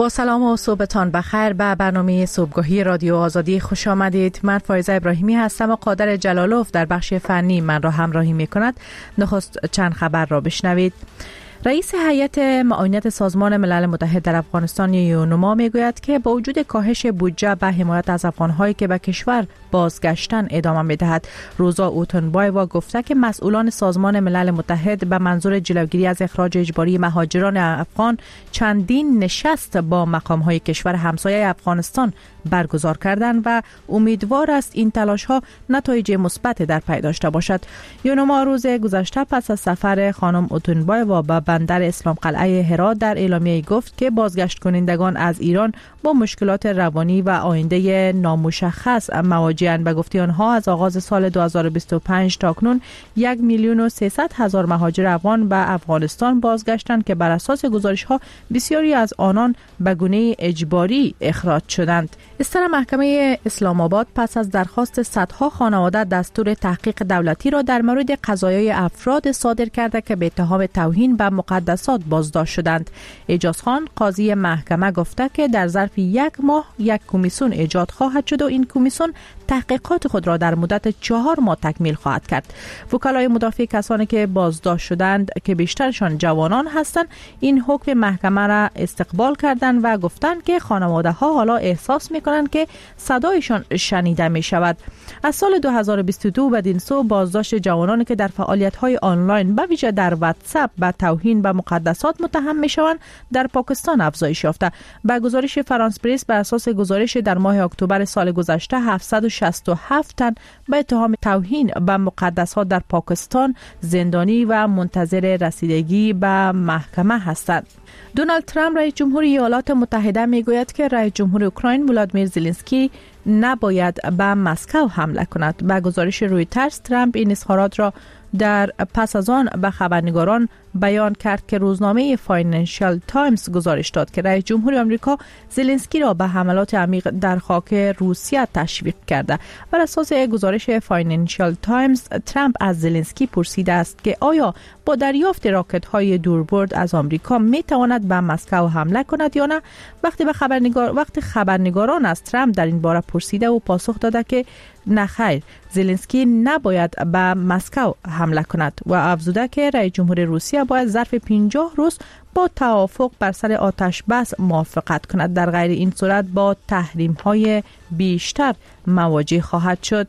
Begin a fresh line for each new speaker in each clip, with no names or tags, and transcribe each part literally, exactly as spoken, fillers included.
با سلام و صبحتان بخیر به برنامه صبحگاهی رادیو آزادی خوش آمدید. من فایزه ابراهیمی هستم و قادر جلالوف در بخش فنی من را همراهی می کند. نخست چند خبر را بشنوید. رئیس هیئت معاونت سازمان ملل متحد در افغانستان یونما میگوید که با وجود کاهش بودجه به حمایت از افغان‌هایی که به کشور بازگشتن ادامه می‌دهد. روزا اوتنبایوا گفته که مسئولان سازمان ملل متحد به منظور جلوگیری از اخراج اجباری مهاجران افغان چندین نشست با مقام‌های کشور همسایه افغانستان برگزار کردند و امیدوار است این تلاش‌ها نتایج مثبت در پی داشته باشد. یونما روز گذشته پس از سفر خانم اوتنبایوا به بندر اسلام قلعه هرات در اعلامیه گفت که بازگشت کنندگان از ایران با مشکلات روانی و آینده نامشخص مواجه‌اند. به گفته آنها از آغاز سال دو هزار و بیست و پنج تا کنون یک میلیون و سیصد هزار مهاجر افغان به افغانستان بازگشتند که بر اساس گزارش‌ها بسیاری از آنان به گونه اجباری اخراج شدند. استر محکمه اسلام آباد پس از درخواست صدها خانواده دستور تحقیق دولتی را در مورد قضایای افراد صادر کرده که به اتهام توهین به مقدسات بازداشت شدند. اعجاز خان قاضی محکمه گفته که در ظرف یک ماه یک کمیسیون ایجاد خواهد شد و این کمیسیون تحقیقات خود را در مدت چهار ماه تکمیل خواهد کرد. وکلای مدافع کسانی که بازداشت شدند که بیشترشان جوانان هستند این حکم محکمه را استقبال کردند و گفتند که خانواده ها حالا احساس میکنند که صدایشان شنیده می شود. از سال دو هزار و بیست و دو بدین سو بازداشت جوانانی که در فعالیت های آنلاین به ویژه در واتساپ به توهین به مقدسات متهم می شوند در پاکستان افزایش یافته. به گزارش فرانس پرس بر اساس گزارش در ماه اکتبر سال گذشته هفتصد و شصت و هفت تن به اتهام توهین به مقدسات در پاکستان زندانی و منتظر رسیدگی به محکمه هستند. دونالد ترامپ رئیس جمهور ایالات متحده میگوید که رئیس جمهور اوکراین ولادیمیر زلنسکی نباید به مسکو حمله کند. به گزارش رویترز ترامپ این اظهارات را در پس از آن به خبرنگاران بیان کرد که روزنامه فاینانشال تایمز گزارش داد که رئیس جمهور آمریکا زلنسکی را به حملات عمیق در خاک روسیه تشویق کرده. بر اساس گزارش فاینانشال تایمز ترامپ از زلنسکی پرسیده است که آیا با دریافت راکت‌های دوربرد از آمریکا می‌تواند به مسکو حمله کند یا نه. وقتی به خبرنگار وقتی خبرنگاران از ترامپ در این باره پرسیده و پاسخ داده که نه خیر، زلنسکی نباید به مسکو حمله کند و افزوده که رئیس جمهور روسیه باید ظرف پنجاه روز با توافق بر سر آتش بس موافقت کند. در غیر این صورت با تحریم‌های بیشتر مواجه خواهد شد.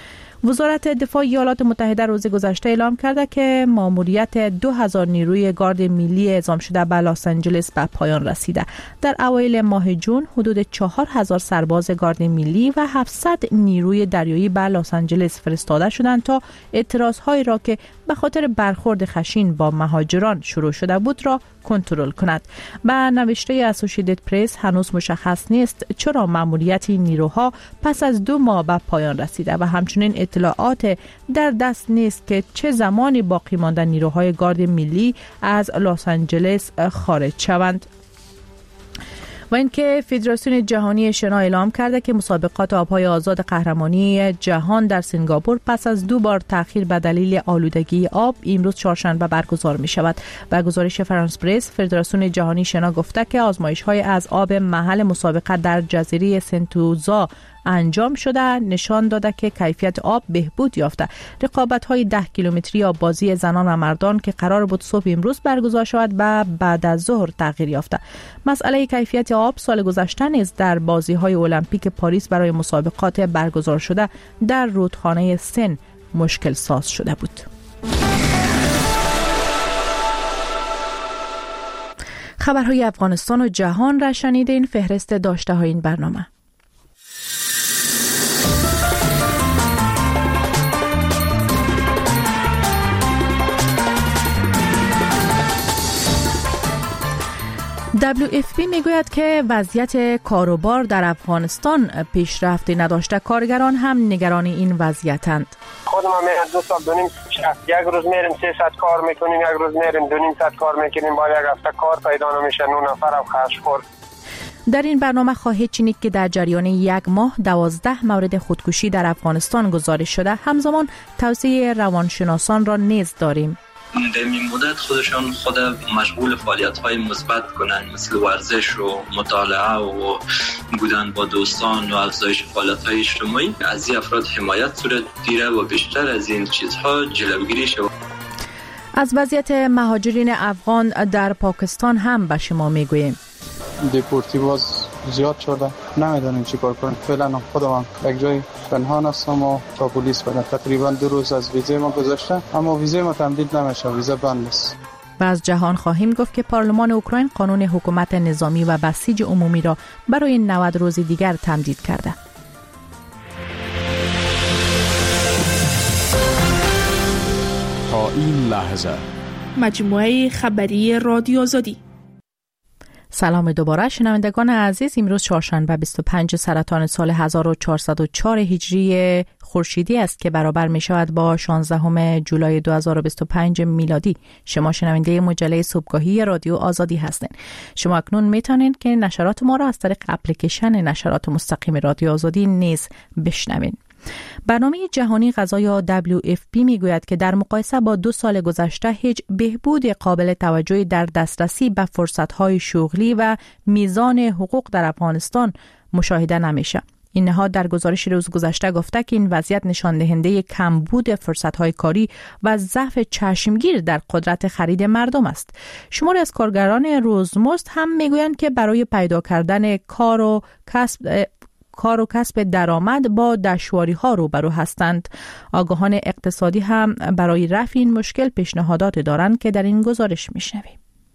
وزارت دفاع ایالات متحده روز گذشته اعلام کرده که ماموریت دو هزار نیروی گارد ملی اعزام شده به لس آنجلس به پایان رسیده. در اوایل ماه جون حدود چهار هزار سرباز گارد ملی و هفتصد نیروی دریایی به لس آنجلس فرستاده شدند تا اعتراضهایی را که به خاطر برخورد خشن با مهاجران شروع شده بود را کنترل کند. به نوشته اسوسییتد پرس هنوز مشخص نیست چرا ماموریت نیروها پس از دو ماه به پایان رسیده و همچنین اطلاعات در دست نیست که چه زمانی باقی مانده نیروهای گارد ملی از لس آنجلس خارج شوند. و اینکه فدراسیون جهانی شنا اعلام کرده که مسابقات آبهای آزاد قهرمانی جهان در سنگاپور پس از دو بار تأخیر به دلیل آلودگی آب امروز چهارشنبه برگزار می شود. به گزارش فرانس پرس فدراسیون جهانی شنا گفته که آزمایش‌های از آب محل مسابقه در جزیره سنتوزا انجام شده نشان داده که کیفیت آب بهبود یافته. رقابت‌های ده کیلومتری آببازی زنان و مردان که قرار بود صبح امروز برگزار شود به بعد از ظهر تغییر یافته. مسئله کیفیت آب سال گذشته نیز در بازی‌های المپیک پاریس برای مسابقات برگزار شده در رودخانه سن مشکل ساز شده بود. خبرهای افغانستان و جهان را شنیدین. فهرست داشته های این برنامه. دبلیو اف پی میگوید که وضعیت کاروبار در افغانستان پیشرفتی نداشته. کارگران هم نگران این وضعیتند.
خود ما میرم دو سال دو نیم یک روز میریم سیصد کار میکنیم، یک روز میریم دو نیم صد کار میکنیم، با یک هفته کار پیدا نمیشه، نه نفر هم خرج خورد.
در این برنامه خواهید شنید که در جریان یک ماه دوازده مورد خودکشی در افغانستان گزارش شده. همزمان توصیه روانشناسان را نیز داریم.
در این مدت خودشان خود مشغول فعالیت‌های مثبت کنن، مثل ورزش و مطالعه و بودن با دوستان و افزایش فعالیت‌های اجتماعی. از این افراد حمایت صورت گیره و بیشتر از این چیزها جلوگیری شود.
از وضعیت مهاجرین افغان در پاکستان هم به شما میگوییم.
دیپورتی باز زیاد شده، نمیدونیم چی کار کنیم. فعلا خودم یک جای پنهان هستم و تا پلیس بدن. تقریبا دو روز از ویزه ما گذشته، اما ویزه ما تمدید نمیشه، ویزه بند است.
و از جهان خواهیم گفت که پارلمان اوکراین قانون حکومت نظامی و بسیج عمومی را برای نود روز دیگر تمدید کرده.
تا این لحظه
مجموعه خبری رادیو آزادی.
سلام دوباره شنوندگان عزیز. امروز چهارشنبه بیست و پنج سرطان سال هزار و چهارصد و چهار هجری خورشیدی است که برابر می شود با شانزدهم جولای دو هزار و بیست و پنج میلادی. شما شنونده مجله صبحگاهی رادیو آزادی هستید. شما اکنون می توانید که نشرات ما را از طریق اپلیکیشن نشرات مستقیم رادیو آزادی نیز بشنوید. برنامه جهانی غذا یا دبلیو اف پی میگوید که در مقایسه با دو سال گذشته هیچ بهبود قابل توجهی در دسترسی به فرصت‌های شغلی و میزان حقوق در افغانستان مشاهده نمیشه. این نهاد در گزارش روز گذشته گفته که این وضعیت نشان دهنده کمبود فرصت‌های کاری و ضعف چشمگیر در قدرت خرید مردم است. شماری از کارگران روزمزد هم میگویند که برای پیدا کردن کار و کسب کار و کسب درآمد با دشواری‌ها روبرو هستند. آگاهان اقتصادی هم برای رفع این مشکل پیشنهادات دارند که در این گزارش میشنویم.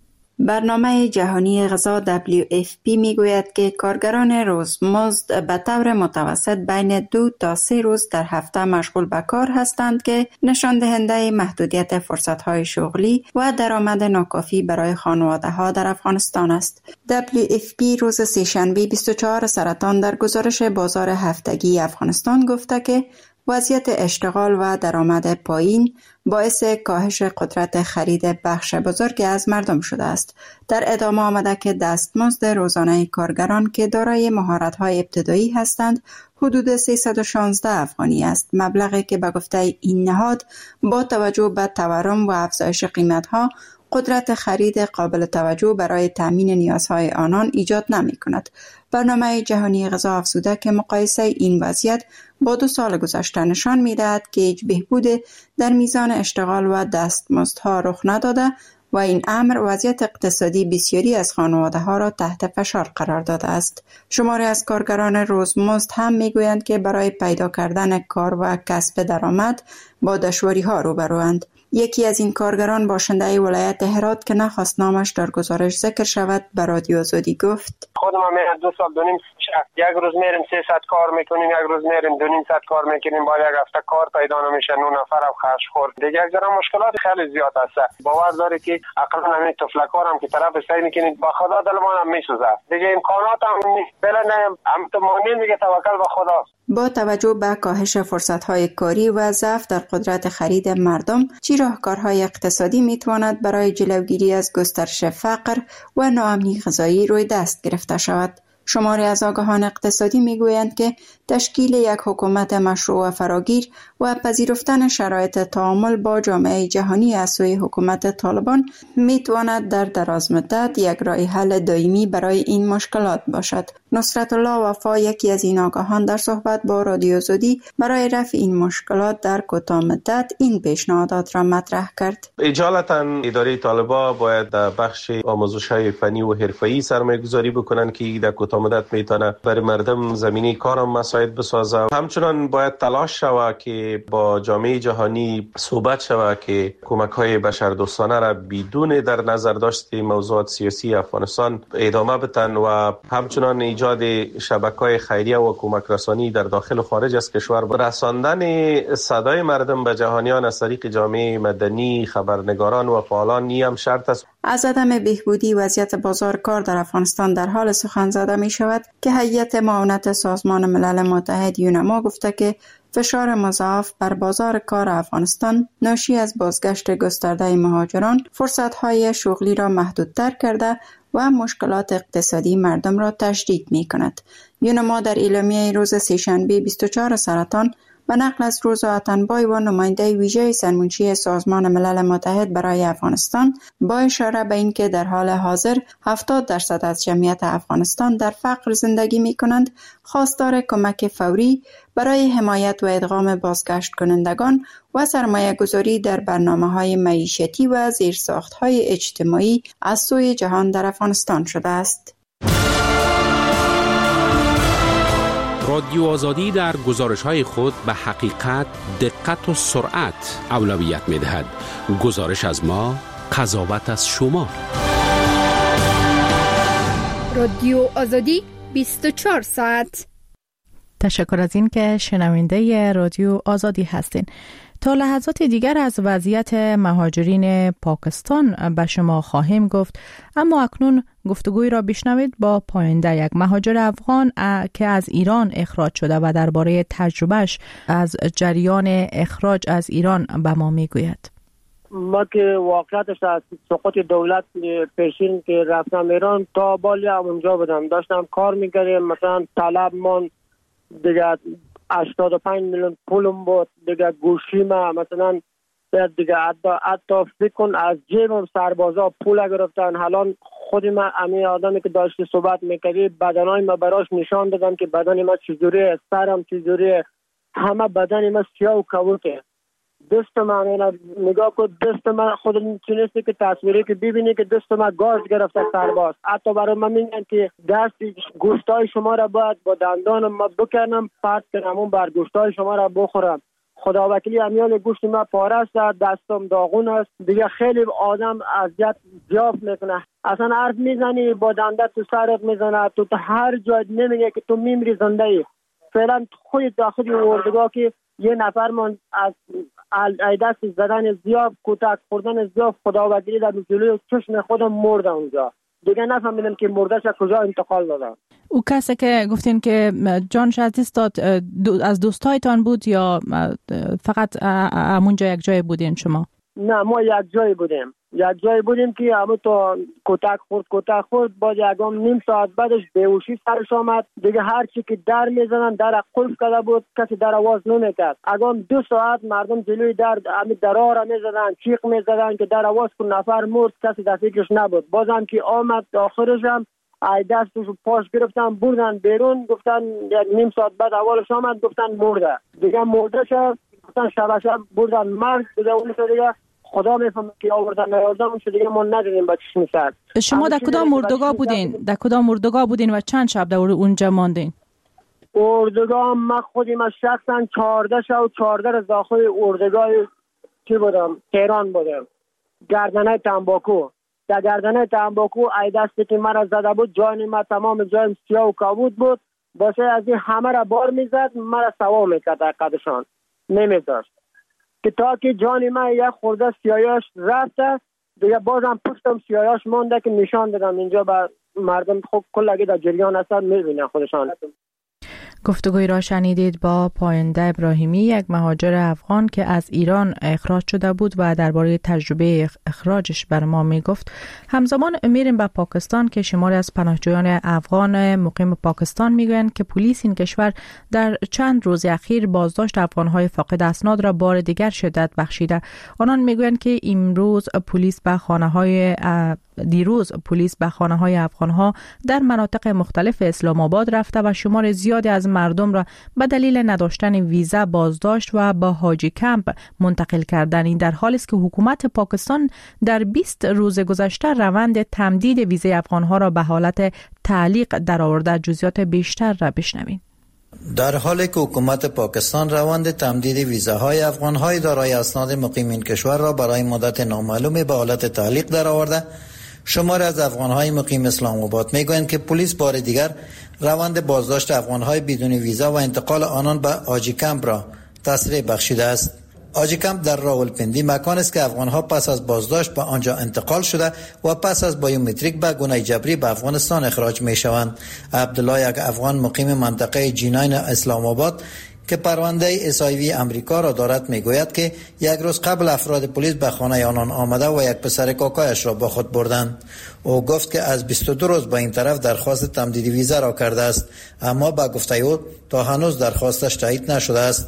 برنامه جهانی غذا دبلیو اف پی میگوید که کارگران روزمزد به طور متوسط بین دو تا سه روز در هفته مشغول به کار هستند که نشان دهنده محدودیت فرصت‌های شغلی و درآمد ناکافی برای خانواده‌ها در افغانستان است. دبلیو اف پی روز سه‌شنبه بیست و چهارم سرطان در گزارش بازار هفتگی افغانستان گفته که وضعیت اشتغال و درآمد پایین باعث کاهش قدرت خرید بخش بزرگی از مردم شده است. در ادامه آمده که دستمزد روزانه کارگران که دارای مهارت‌های ابتدایی هستند حدود سیصد و شانزده افغانی است، مبلغی که به گفته این نهاد با توجه به تورم و افزایش قیمت‌ها قدرت خرید قابل توجه برای تامین نیازهای آنان ایجاد نمی کند. برنامه جهانی غذا افزوده که مقایسه این وضعیت با دو سال گذشته نشان می دهد که هیچ بهبود در میزان اشتغال و دستمزدها رخ نداده و این امر وضعیت اقتصادی بسیاری از خانواده‌ها را تحت فشار قرار داده است. شماری از کارگران روزمزد هم میگویند که برای پیدا کردن کار و کسب درآمد با دشواری‌ها روبروند. یکی از این کارگران باشنده ولایت هرات که نخواست نامش در گزارش ذکر شود به رادیو آزادی گفت:
خودم هم دو سال دو نیم یک روز میریم سیصد کار میکنیم، یک روز میریم دو نیم صد کار میکنیم، بعد یک هفته کار پیدا نمیشه، نه نفر هم خرج خورد. دیگه یک ذره مشکلات خیلی زیاد است. باور داره که اقلا همین تفلکار هم که طرف سعی میکنید با خدا دلمان هم میسوزه. دیگه امکانات هم نیست. بلا نه هم تو مؤمن دیگه توکل به خدا.
با توجه به کاهش فرصت‌های کاری و ضعف در قدرت خرید مردم، چه راهکارهای اقتصادی میتواند برای جلوگیری از گسترش فقر و ناامنی غذایی روی دست گرفته شود؟ شماری از آگاهان اقتصادی میگویند که تشکیل یک حکومت مشروع و فراگیر و پذیرفتن شرایط تعامل با جامعه جهانی از سوی حکومت طالبان میتواند در دراز مدت یک راه حل دائمی برای این مشکلات باشد. نصرت الله وفا، یکی از این آگاهان، در صحبت با رادیو آزادی برای رفع این مشکلات در کوتاه مدت این پیشنهادات را مطرح کرد.
اجالتا اداره طالبان باید در بخش آموزش‌های فنی و حرفه‌ای سرمایه‌گذاری بکنن که در کوتاه مدت میتونه برای مردم زمینه کارم مساعد بسازه. همچنان باید تلاش شود که با جامعه جهانی صحبت شود که کمک‌های بشردوستانه را بدون در نظر داشت موضوعات سیاسی افغانستان ادامه بدن و همچنان ایجاد شبکه‌های خیریه و کمک رسانی در داخل و خارج از کشور و رساندن صدای مردم به جهانیان از طریق جامعه مدنی، خبرنگاران و فعالان نی هم شرط است.
از عدم بهبودی وضعیت بازار کار در افغانستان در حال سخن زده می شود که هیئت معاونت سازمان ملل متحد یونما گفته که فشار مضاعف بر بازار کار افغانستان ناشی از بازگشت گسترده مهاجران فرصت‌های شغلی را محدودتر کرده و مشکلات اقتصادی مردم را تشدید می کند. یونما در اعلامیه روز سه‌شنبه بیست و چهارم سرطان و نقل از روزا اتنبای و نماینده ویژه سرمنشی سازمان ملل متحد برای افغانستان با اشاره به اینکه در حال حاضر هفتاد درصد از جمعیت افغانستان در فقر زندگی می کنند، خواستار کمک فوری برای حمایت و ادغام بازگشت کنندگان و سرمایه گذاری در برنامه‌های معیشتی و زیرساخت‌های اجتماعی از سوی جهان در افغانستان شده است.
رادیو آزادی در گزارش‌های خود به حقیقت، دقت و سرعت اولویت می‌دهد. گزارش از ما، قضاوت از شما.
رادیو آزادی بیست و چهار ساعت.
تشکر از این که شنونده رادیو آزادی هستین. تا لحظات دیگر از وضعیت مهاجرین پاکستان به شما خواهیم گفت، اما اکنون گفتگوی را بشنوید با پاینده یک مهاجر افغان که از ایران اخراج شده و درباره تجربهش از جریان اخراج از ایران به ما میگوید.
ما که واقعیتش از سقوط دولت پیشین که رفتم ایران تا بالی هم اونجا بودم، داشتم کار میکردم، مثلا طلب من دیگه هشتاد و پنج میلیون پولم بود، دیگه گوشی ما مثلا دیگه حتی حتی فکر کن از جیبم سربازا پول گرفتن. حالا خود من امی آدمی که داشتی صحبت میکردی بدنای ما براش نشان دادم که بدن ما چجوریه، سرم چجوریه، همه بدن ما سیاه و کبوته. دست من نگاه کن، دست من خود تونستی که تصویری که ببینی که دست من گاز گرفته سرباز. حتی برای من میگن که دست گوشتای شما را باید با دندانم ما بکنم پرت کنم اون بر گوشتای شما را بخورم. خدا وکیلی امیال گوشت ما پاره است، دستم داغون است. دیگه خیلی آدم اذیت زیاد میکنه. اصلا حرف میزنی با دنده تو سرت میزنه، تو هر جای نمیگه که تو میمیری زنده ای. فعلا خود داخلی اردوگاه که یه نفر من از دست زدن زیاد، کتک خوردن زیاد، خدا وکیلی در جلوی چشم خودم مردم اونجا. دیگه نفهمیدم که مردش کجا انتقال دادن.
او کسی که گفتین که جانش از دست داد از دوستایتان بود یا فقط همونجا یک جای بودین شما؟
نه، ما یک جای بودیم. یک جای بودیم که همون تو کتک خورد کتک خورد با یکم نیم ساعت بعدش بیهوشی سرش آمد. دیگه هر چی که در میزنن در قلف کرده بود، کسی در آواز نمیکرد. اگم دو ساعت مردم جلوی در همین درا را میزدن، چیخ میزدن که در آواز کن نفر مرد، کسی در فکرش نبود. بازم که آمد آخرش هم ای دستش پاش گرفتن بردن بیرون، گفتن یک نیم ساعت بعد اولش آمد گفتن مرده. دیگه مرده شد، گفتن شب شب بردن مرد. دیگه اون دیگه خدا میفهمه که آوردن نیاوردن، اون دیگه ما ندیدیم با چشم سر.
شما در کدام مردگاه بودین؟ در کدام مردگاه بودین و چند شب در اونجا ماندین؟
اردوگاه ما خودی ما شخصا چهارده شب و چهارده روز داخل اردوگاه چی بودم؟ تهران بودم. گردنه تنباکو. در گردنه تنباکو ای دستی که مرا زده بود، جان ما تمام جایم سیاه و کبود بود. باشه از این همه را بار میزد، مرا سوا میکرد در قدشان نمیداشت که تا که جان من یک خورده سیاهش رفته، دیگه بازم پشتم سیاهش مونده که نشان دادم اینجا به مردم. خوب کلگی در جریان هستن میبینن خودشان.
گفتگوی را شنیدید با پاینده ابراهیمی، یک مهاجر افغان که از ایران اخراج شده بود و درباره تجربه اخراجش بر ما می گفت. همزمان میریم به پاکستان که شماری از پناهجویان افغان مقیم پاکستان میگویند که پلیس این کشور در چند روز اخیر بازداشت افغانهای فاقد اسناد را بار دیگر شدت بخشیده. آنان میگویند که امروز پلیس به خانه‌های دیروز پلیس به خانه‌های افغان‌ها در مناطق مختلف اسلام آباد رفته و شمار زیادی از مردم را به دلیل نداشتن ویزا بازداشت و با حاجی کمپ منتقل کردن. این در حالی است که حکومت پاکستان در بیست روز گذشته روند تمدید ویزای افغان‌ها را به حالت تعلیق درآورده. جزئیات بیشتر را بشنوید.
در حالی که حکومت پاکستان روند تمدید ویزاهای افغان‌های دارای اسناد مقیم این کشور را برای مدت نامعلومی به حالت تعلیق درآورده، شماری از افغان‌های مقیم اسلام آباد میگویند که پلیس بار دیگر روند بازداشت افغان‌های بدون ویزا و انتقال آنان به حاجی کمپ را تسریع بخشیده است. حاجی کمپ در راولپندی مکان است که افغان‌ها پس از بازداشت به آنجا انتقال شده و پس از بایومتریک به گونه جبری به افغانستان اخراج می‌شوند. عبدالله، یک افغان مقیم منطقه جیناین اسلام آباد که پرونده اس آی وی امریکا را دارد، میگوید که یک روز قبل افراد پلیس به خانه آنان آمده و یک پسر کاکایش را با خود بردند. او گفت که از بیست و دو روز با این طرف درخواست تمدید ویزا را کرده است، اما با گفته او تا هنوز درخواستش تایید نشده است.